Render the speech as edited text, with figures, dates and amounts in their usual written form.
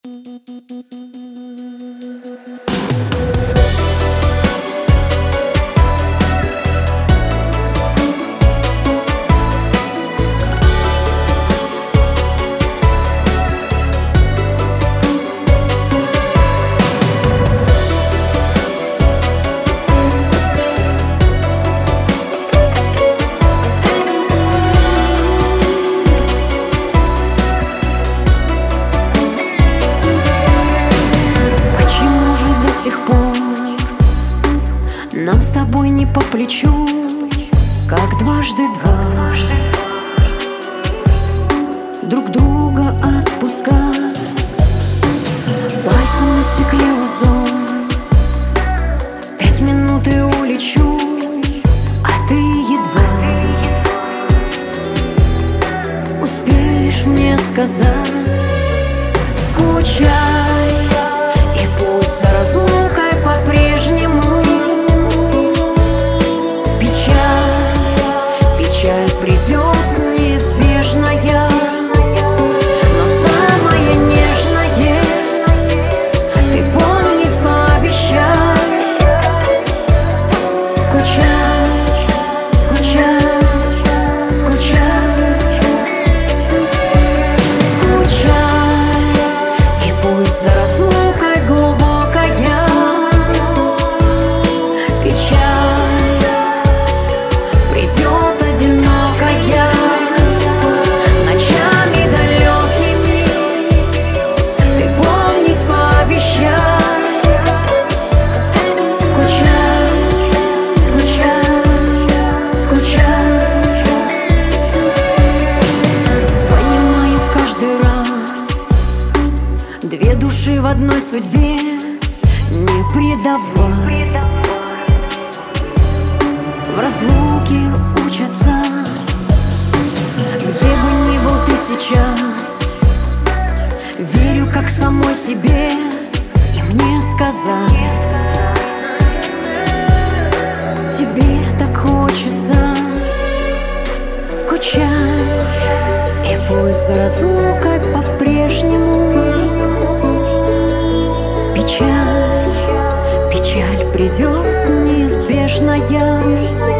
Нам с тобой не по плечу, как дважды два, друг друга отпускать. Пальцем на стекле узор, 5 минут и улечу, а ты едва успеешь мне сказать: скучай, и пусть за разлукой по-прежнему печаль придет неизбежная, но самое нежное ты помнить пообещай. Скучай, скучай, скучай, скучай, и пусть за разлукой глубокая печаль придет одинокая, ночами далекими ты помнить пообещай. Скучай, скучай, скучай. Понимаю каждый раз, две души в одной судьбе не предавать. В разлуке учатся, где бы ни был ты сейчас. Верю как самой себе, и мне сказать: тебе так хочется. Скучай, и пусть за разлукой по-прежнему печаль придет неизбежная.